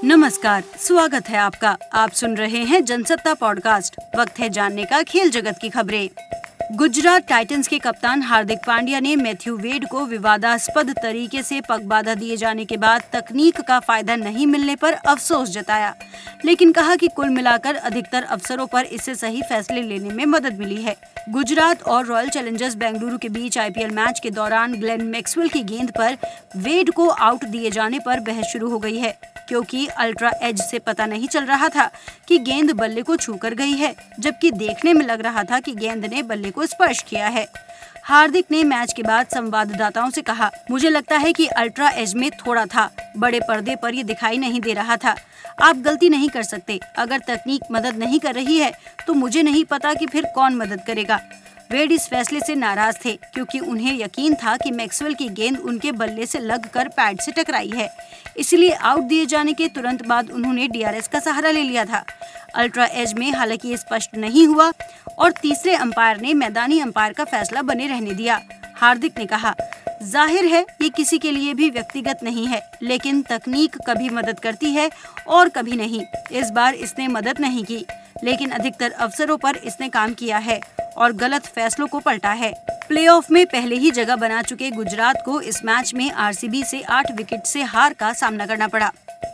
नमस्कार, स्वागत है आपका। आप सुन रहे हैं जनसत्ता पॉडकास्ट। वक्त है जानने का खेल जगत की खबरें। गुजरात टाइटंस के कप्तान हार्दिक पांड्या ने मैथ्यू वेड को विवादास्पद तरीके से पगबाधा दिए जाने के बाद तकनीक का फायदा नहीं मिलने पर अफसोस जताया, लेकिन कहा कि कुल मिलाकर अधिकतर अवसरों पर इससे सही फैसले लेने में मदद मिली है। गुजरात और रॉयल चैलेंजर्स बेंगलुरु के बीच आईपीएल मैच के दौरान ग्लेन मैक्सवेल की गेंद पर वेड को आउट दिए जाने पर बहस शुरू हो गई है, क्योंकि अल्ट्रा एज से पता नहीं चल रहा था कि गेंद बल्ले को छूकर गई है, जबकि देखने में लग रहा था कि गेंद ने बल्ले को स्पर्श किया है। हार्दिक ने मैच के बाद संवाददाताओं से कहा, मुझे लगता है कि अल्ट्रा एज में थोड़ा था, बड़े पर्दे पर ये दिखाई नहीं दे रहा था। आप गलती नहीं कर सकते। अगर तकनीक मदद नहीं कर रही है तो मुझे नहीं पता कि फिर कौन मदद करेगा। वेड इस फैसले से नाराज थे, क्योंकि उन्हें यकीन था कि मैक्सवेल की गेंद उनके बल्ले से लगकर पैड से टकराई है। इसलिए आउट दिए जाने के तुरंत बाद उन्होंने डीआरएस का सहारा ले लिया था। अल्ट्रा एज में हालांकि ये स्पष्ट नहीं हुआ और तीसरे अंपायर ने मैदानी अंपायर का फैसला बने रहने दिया। हार्दिक ने कहा, जाहिर है ये किसी के लिए भी व्यक्तिगत नहीं है, लेकिन तकनीक कभी मदद करती है और कभी नहीं। इस बार इसने मदद नहीं की, लेकिन अधिकतर अवसरों पर इसने काम किया है और गलत फैसलों को पलटा है। प्लेऑफ में पहले ही जगह बना चुके गुजरात को इस मैच में आरसीबी से 8 विकेट से हार का सामना करना पड़ा।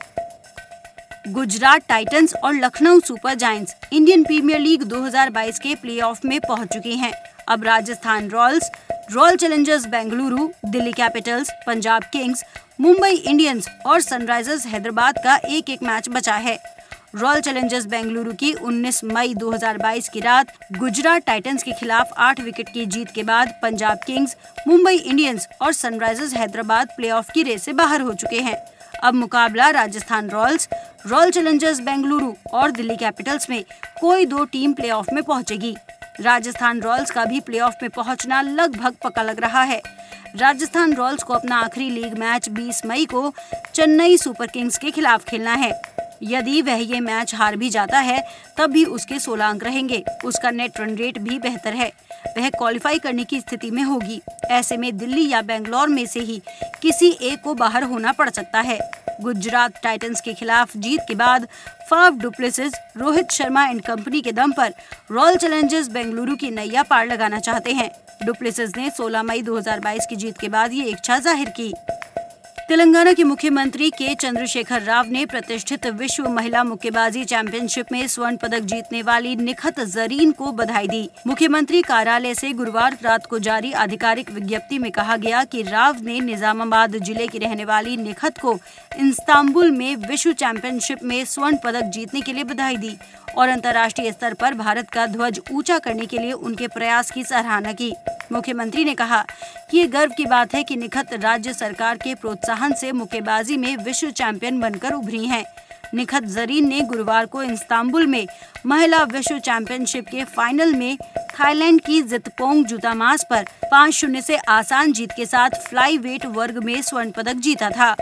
गुजरात टाइटंस और Lucknow Super Giants Indian Premier League 2022 के प्लेऑफ में पहुंच चुके हैं। अब Rajasthan Royals, Royal Challengers Bengaluru, Delhi Capitals, Punjab Kings, Mumbai Indians और सनराइजर्स हैदराबाद का एक एक मैच बचा है। रॉयल चैलेंजर्स बेंगलुरु की 19 मई 2022 की रात गुजरात टाइटंस के खिलाफ 8 विकेट की जीत के बाद पंजाब किंग्स, मुंबई इंडियंस और सनराइजर्स हैदराबाद प्लेऑफ की रेस से बाहर हो चुके हैं। अब मुकाबला Rajasthan Royals, Royal Challengers Bengaluru और दिल्ली कैपिटल्स में कोई 2 टीम प्लेऑफ में पहुंचेगी। राजस्थान रॉयल्स का भी प्लेऑफ में पहुंचना लगभग पक्का लग रहा है। राजस्थान रॉयल्स को अपना आखिरी लीग मैच 20 मई को चेन्नई सुपर किंग्स के खिलाफ खेलना है। यदि वह ये मैच हार भी जाता है तब भी उसके 16 अंक रहेंगे। उसका नेट रन रेट भी बेहतर है। वह क्वालिफाई करने की स्थिति में होगी। ऐसे में दिल्ली या बेंगलोर में से ही किसी एक को बाहर होना पड़ सकता है। गुजरात टाइटंस के खिलाफ जीत के बाद Faf du Plessis, Rohit Sharma and company के दम पर रॉयल चैलेंजर्स बेंगलुरु की नैया पार लगाना चाहते हैं। डुप्लेसिस ने 16 मई 2022 की जीत के बाद ये इच्छा जाहिर की। तेलंगाना के मुख्यमंत्री के चंद्रशेखर राव ने प्रतिष्ठित विश्व महिला मुक्केबाजी चैंपियनशिप में स्वर्ण पदक जीतने वाली निखत जरीन को बधाई दी। मुख्यमंत्री कार्यालय से गुरुवार रात को जारी आधिकारिक विज्ञप्ति में कहा गया कि राव ने निजामाबाद जिले की रहने वाली निखत को इस्तांबुल में विश्व चैंपियनशिप में स्वर्ण पदक जीतने के लिए बधाई दी और अंतर्राष्ट्रीय स्तर पर भारत का ध्वज ऊंचा करने के लिए उनके प्रयास की सराहना की। मुख्यमंत्री ने कहा कि ये गर्व की बात है कि निखत राज्य सरकार के प्रोत्साहन से मुक्केबाजी में विश्व चैंपियन बनकर उभरी हैं। निखत जरीन ने गुरुवार को इस्तांबुल में महिला विश्व चैंपियनशिप के फाइनल में थाईलैंड की जितपोंग जुतामास पर 5-0 से आसान जीत के साथ फ्लाई वेट वर्ग में स्वर्ण पदक जीता था।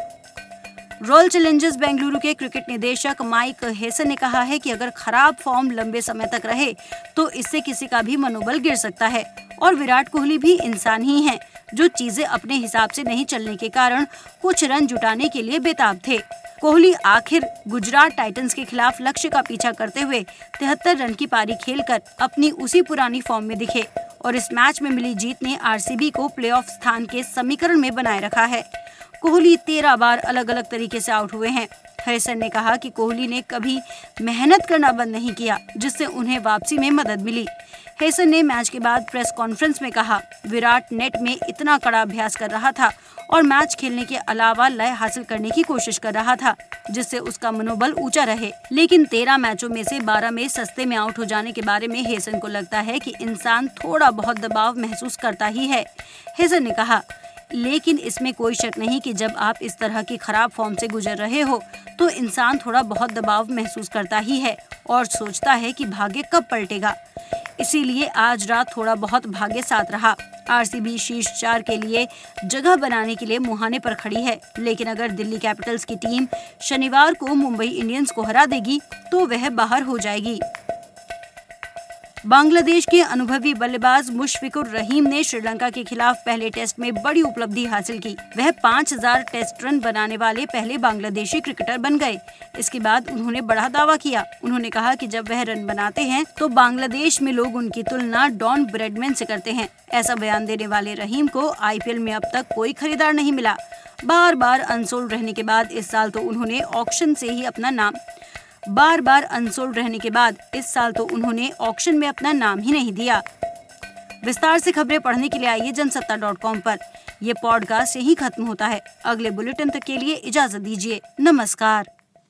रॉयल चैलेंजर्स बेंगलुरु के क्रिकेट निदेशक माइक हेसन ने कहा है कि अगर खराब फॉर्म लंबे समय तक रहे तो इससे किसी का भी मनोबल गिर सकता है और विराट कोहली भी इंसान ही हैं, जो चीजें अपने हिसाब से नहीं चलने के कारण कुछ रन जुटाने के लिए बेताब थे। कोहली आखिर गुजरात टाइटंस के खिलाफ लक्ष्य का पीछा करते हुए 73 रन की पारी खेलकर अपनी उसी पुरानी फॉर्म में दिखे और इस मैच में मिली जीत ने आरसीबी को प्लेऑफ स्थान के समीकरण में बनाए रखा है। कोहली 13 बार अलग अलग तरीके से आउट हुए हैं। हैसन ने कहा कि कोहली ने कभी मेहनत करना बंद नहीं किया, जिससे उन्हें वापसी में मदद मिली। हैसन ने मैच के बाद प्रेस कॉन्फ्रेंस में कहा, विराट नेट में इतना कड़ा अभ्यास कर रहा था और मैच खेलने के अलावा लय हासिल करने की कोशिश कर रहा था, जिससे उसका मनोबल ऊंचा रहे। लेकिन 13 मैचों में से 12 में सस्ते में आउट हो जाने के बारे में हैसन को लगता है कि इंसान थोड़ा बहुत दबाव महसूस करता ही है। हैसन ने कहा, लेकिन इसमें कोई शक नहीं कि जब आप इस तरह की खराब फॉर्म से गुजर रहे हो तो इंसान थोड़ा बहुत दबाव महसूस करता ही है और सोचता है कि भाग्य कब पलटेगा। इसीलिए आज रात थोड़ा बहुत भाग्य साथ रहा। आरसीबी शीर्ष 4 के लिए जगह बनाने के लिए मुहाने पर खड़ी है, लेकिन अगर दिल्ली कैपिटल्स की टीम शनिवार को मुंबई इंडियंस को हरा देगी तो वह बाहर हो जाएगी। बांग्लादेश के अनुभवी बल्लेबाज मुशफिकुर रहीम ने श्रीलंका के खिलाफ पहले टेस्ट में बड़ी उपलब्धि हासिल की। वह 5000 टेस्ट रन बनाने वाले पहले बांग्लादेशी क्रिकेटर बन गए। इसके बाद उन्होंने बड़ा दावा किया। उन्होंने कहा कि जब वह रन बनाते हैं तो बांग्लादेश में लोग उनकी तुलना डॉन ब्रैडमैन से करते हैं। ऐसा बयान देने वाले रहीम को IPL में अब तक कोई खरीदार नहीं मिला। बार बार अनसोल्ड रहने के बाद इस साल तो उन्होंने ऑक्शन में अपना नाम ही नहीं दिया। विस्तार से खबरें पढ़ने के लिए आइए जनसत्ता.com पर। यह पॉडकास्ट यहीं खत्म होता है। अगले बुलेटिन तक के लिए इजाजत दीजिए। नमस्कार।